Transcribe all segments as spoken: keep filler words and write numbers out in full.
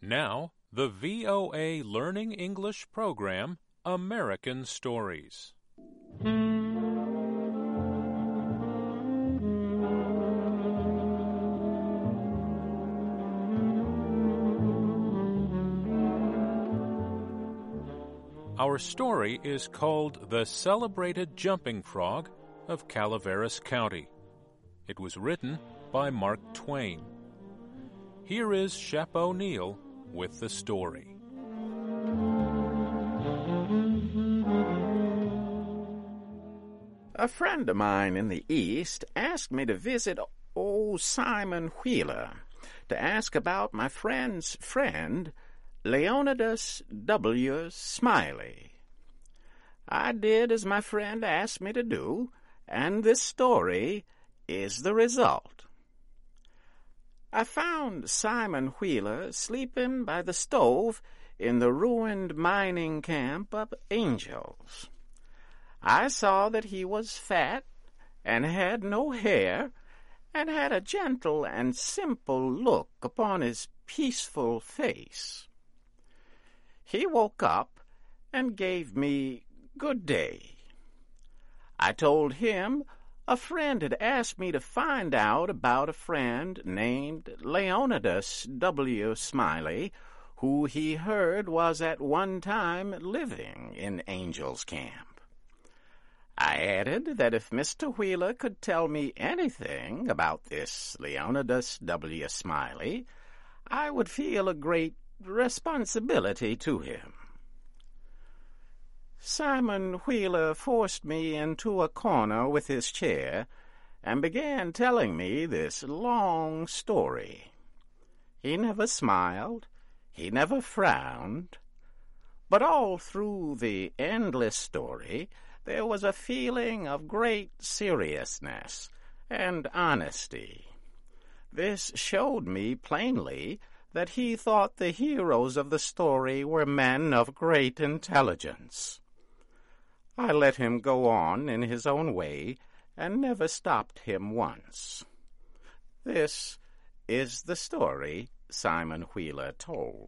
Now, the V O A Learning English program, American Stories. Our story is called The Celebrated Jumping Frog of Calaveras County. It was written by Mark Twain. Here is Shep O'Neill with the story. A friend of mine in the East asked me to visit old Simon Wheeler to ask about my friend's friend, Leonidas W. Smiley. I did as my friend asked me to do, and this story is the result. I found Simon Wheeler sleeping by the stove in the ruined mining camp of Angels. I saw that he was fat and had no hair, and had a gentle and simple look upon his peaceful face. He woke up and gave me good day. I told him a friend had asked me to find out about a friend named Leonidas W. Smiley, who he heard was at one time living in Angels Camp. I added that if Mister Wheeler could tell me anything about this Leonidas W. Smiley, I would feel a great responsibility to him. Simon Wheeler forced me into a corner with his chair and began telling me this long story. He never smiled, he never frowned, but all through the endless story there was a feeling of great seriousness and honesty. This showed me plainly that he thought the heroes of the story were men of great intelligence. I let him go on in his own way and never stopped him once. This is the story Simon Wheeler told.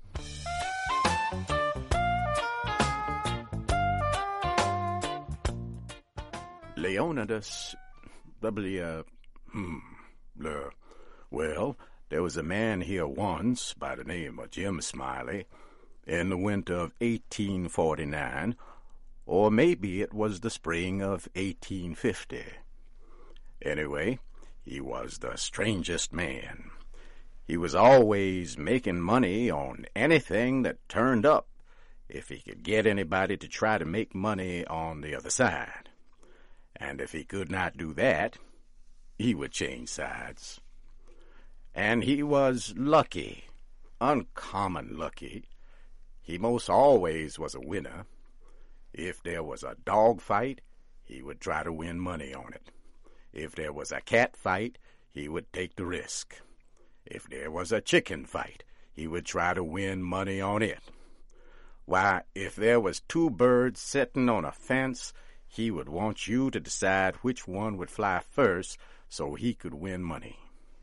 Leonidas W. Hmm. Uh, well, there was a man here once by the name of Jim Smiley in the winter of eighteen forty-nine, or maybe it was the spring of eighteen fifty. Anyway, he was the strangest man. He was always making money on anything that turned up, if he could get anybody to try to make money on the other side. And if he could not do that, he would change sides. And he was lucky, uncommon lucky. He most always was a winner. If there was a dog fight, he would try to win money on it. If there was a cat fight, he would take the risk. If there was a chicken fight, he would try to win money on it. Why, if there was two birds sitting on a fence, he would want you to decide which one would fly first so he could win money.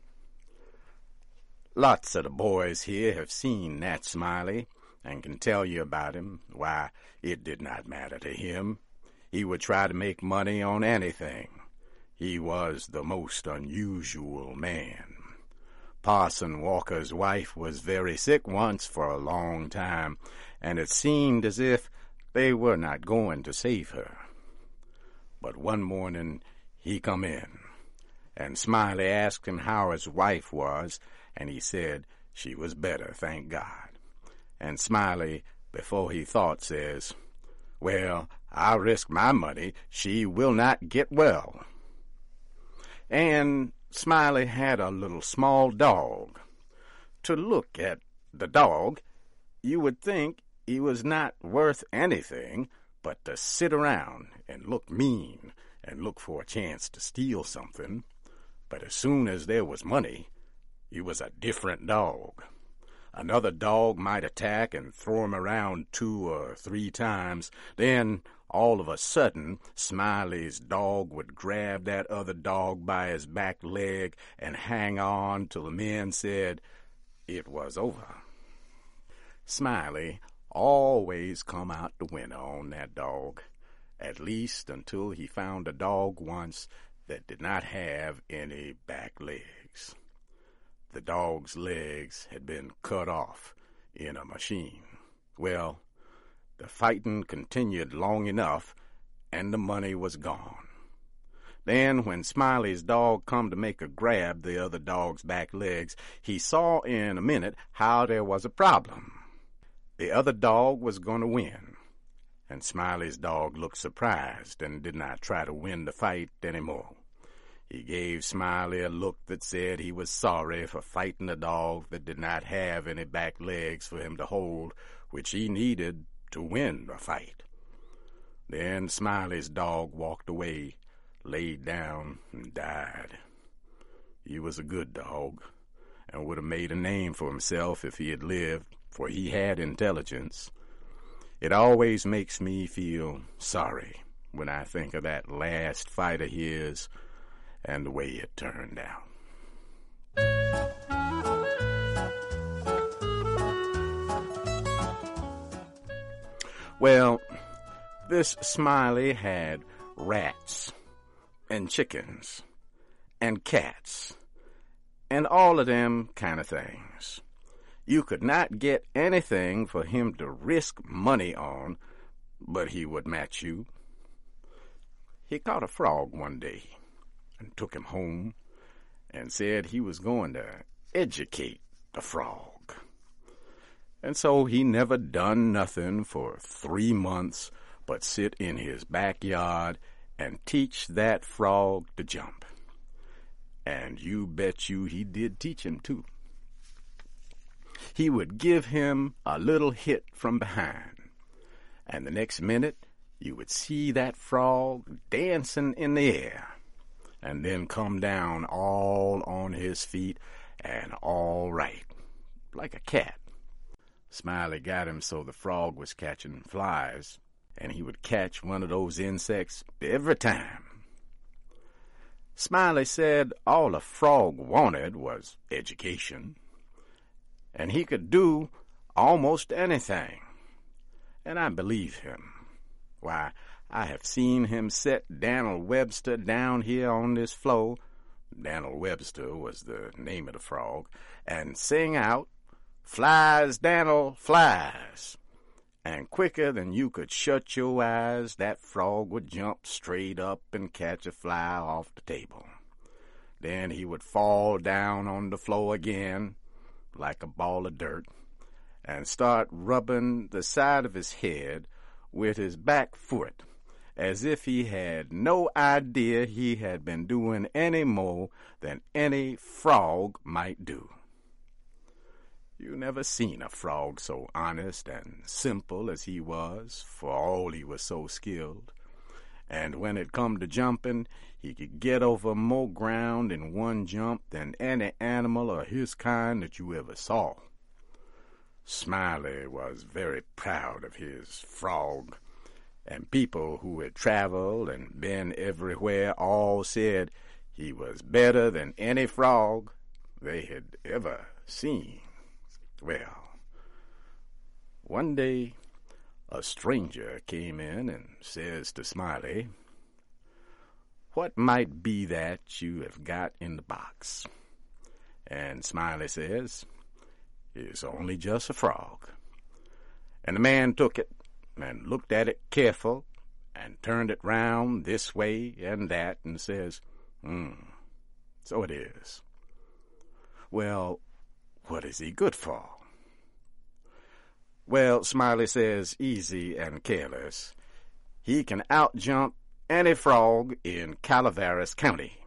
Lots of the boys here have seen Nat Smiley and can tell you about him. Why, it did not matter to him. He would try to make money on anything. He was the most unusual man. Parson Walker's wife was very sick once for a long time, and it seemed as if they were not going to save her. But one morning he come in, and Smiley asked him how his wife was, and he said she was better, thank God. And Smiley, before he thought, says, "Well, I'll risk my money. She will not get well." And Smiley had a little small dog. To look at the dog, you would think he was not worth anything but to sit around and look mean and look for a chance to steal something. But as soon as there was money, he was a different dog. Another dog might attack and throw him around two or three times. Then, all of a sudden, Smiley's dog would grab that other dog by his back leg and hang on till the men said it was over. Smiley always come out the winner on that dog, at least until he found a dog once that did not have any back legs. The dog's legs had been cut off in a machine. Well, the fighting continued long enough, and the money was gone. Then, when Smiley's dog come to make a grab the other dog's back legs, he saw in a minute how there was a problem. The other dog was going to win, and Smiley's dog looked surprised and did not try to win the fight anymore. He gave Smiley a look that said he was sorry for fighting a dog that did not have any back legs for him to hold, which he needed to win the fight. Then Smiley's dog walked away, laid down, and died. He was a good dog, and would have made a name for himself if he had lived, for he had intelligence. It always makes me feel sorry when I think of that last fight of his and the way it turned out. Well, this Smiley had rats and chickens and cats and all of them kind of things. You could not get anything for him to risk money on, but he would match you. He caught a frog one day and took him home and said he was going to educate the frog. And so he never done nothing for three months but sit in his backyard and teach that frog to jump. And you bet you he did teach him too. He would give him a little hit from behind, and the next minute you would see that frog dancing in the air, and then come down all on his feet and all right, like a cat. Smiley got him so the frog was catching flies, and he would catch one of those insects every time. Smiley said all the frog wanted was education, and he could do almost anything, and I believe him. Why, I have seen him set Dan'l Webster down here on this floor, Dan'l Webster was the name of the frog, and sing out, "Flies, Dan'l, flies." And quicker than you could shut your eyes, that frog would jump straight up and catch a fly off the table. Then he would fall down on the floor again, like a ball of dirt, and start rubbing the side of his head with his back foot, as if he had no idea he had been doing any more than any frog might do. You never seen a frog so honest and simple as he was, for all he was so skilled. And when it come to jumping, he could get over more ground in one jump than any animal of his kind that you ever saw. Smiley was very proud of his frog, and people who had traveled and been everywhere all said he was better than any frog they had ever seen. Well, one day a stranger came in and says to Smiley, "What might be that you have got in the box?" And Smiley says, "It's only just a frog." And the man took it and looked at it careful and turned it round this way and that and says, Hmm, so it is. Well, what is he good for?" Well, Smiley says, easy and careless, he can outjump any frog in Calaveras County.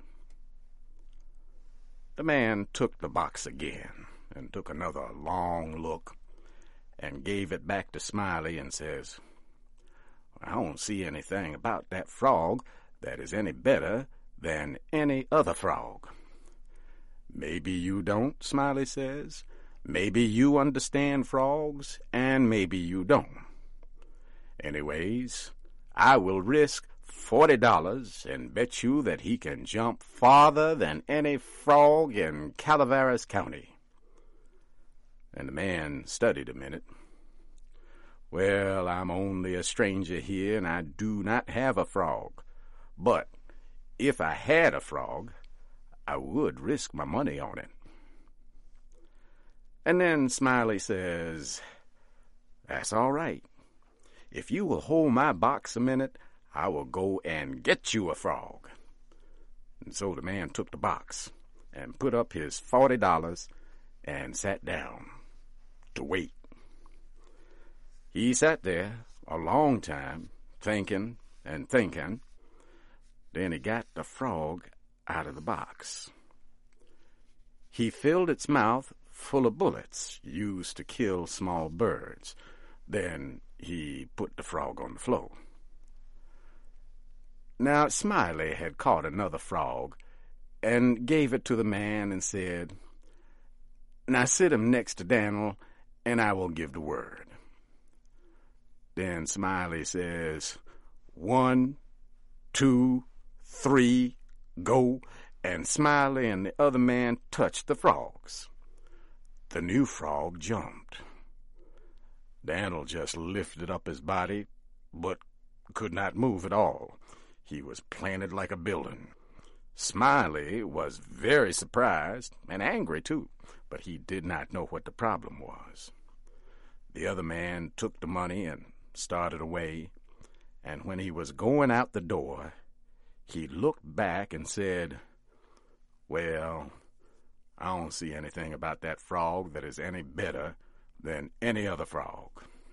The man took the box again and took another long look and gave it back to Smiley and says, "I don't see anything about that frog that is any better than any other frog." "Maybe you don't," Smiley says. "Maybe you understand frogs, and maybe you don't. Anyways, I will risk forty dollars and bet you that he can jump farther than any frog in Calaveras County." And the man studied a minute, "Well, I'm only a stranger here, and I do not have a frog. But if I had a frog, I would risk my money on it." And then Smiley says, "That's all right. If you will hold my box a minute, I will go and get you a frog." And so the man took the box and put up his forty dollars and sat down to wait. He sat there a long time, thinking and thinking. Then he got the frog out of the box. He filled its mouth full of bullets used to kill small birds. Then he put the frog on the floor. Now Smiley had caught another frog and gave it to the man and said, "Now sit him next to Dan'l, and I will give the word." Then Smiley says, "One, two, three, go," and Smiley and the other man touched the frogs. The new frog jumped. Dan'l just lifted up his body, but could not move at all. He was planted like a building. Smiley was very surprised and angry, too, but he did not know what the problem was. The other man took the money and started away, and when he was going out the door, he looked back and said, "Well, I don't see anything about that frog that is any better than any other frog."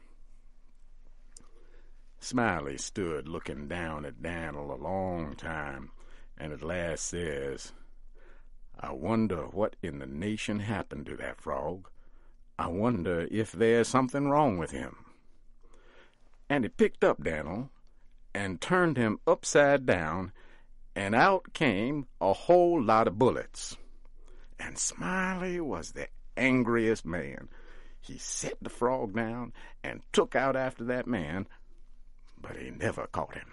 Smiley stood looking down at Dan'l a long time, and at last says, "I wonder what in the nation happened to that frog. I wonder if there's something wrong with him." And he picked up Dan'l and turned him upside down, and out came a whole lot of bullets. And Smiley was the angriest man. He set the frog down and took out after that man, but he never caught him.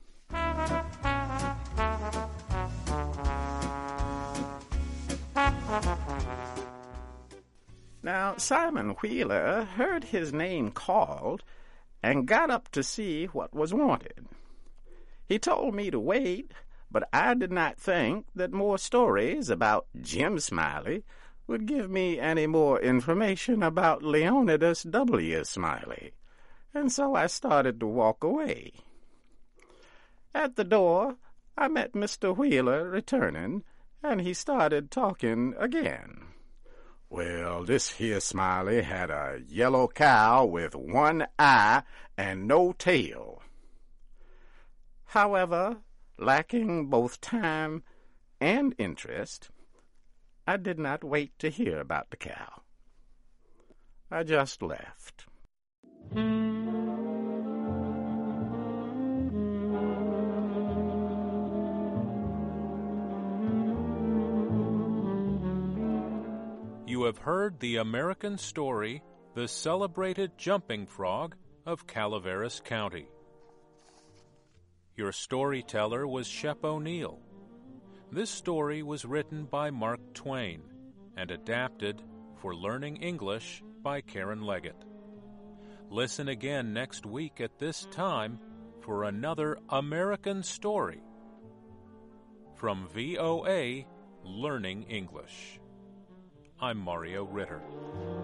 Now Simon Wheeler heard his name called and got up to see what was wanted. He told me to wait, but I did not think that more stories about Jim Smiley would give me any more information about Leonidas W. Smiley, and so I started to walk away. At the door, I met Mister Wheeler returning, and he started talking again. "Well, this here Smiley had a yellow cow with one eye and no tail." However, lacking both time and interest, I did not wait to hear about the cow. I just left. You have heard the American story, The Celebrated Jumping Frog of Calaveras County. Your storyteller was Shep O'Neill. This story was written by Mark Twain and adapted for Learning English by Karen Leggett. Listen again next week at this time for another American story from V O A Learning English. I'm Mario Ritter.